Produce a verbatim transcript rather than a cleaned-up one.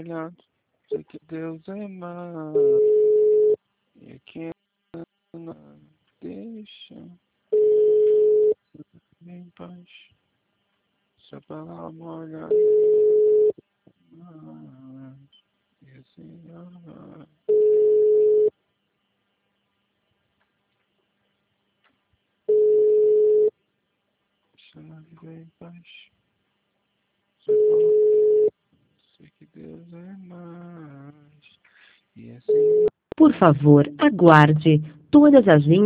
molhado. Sei que Deus é mais. E que não deixa em paz. Só para molhar. E assim vai. Deixa ela viver em paz. Só para. Sei que Deus é mais. E assim. Por favor, aguarde. Todas as linhas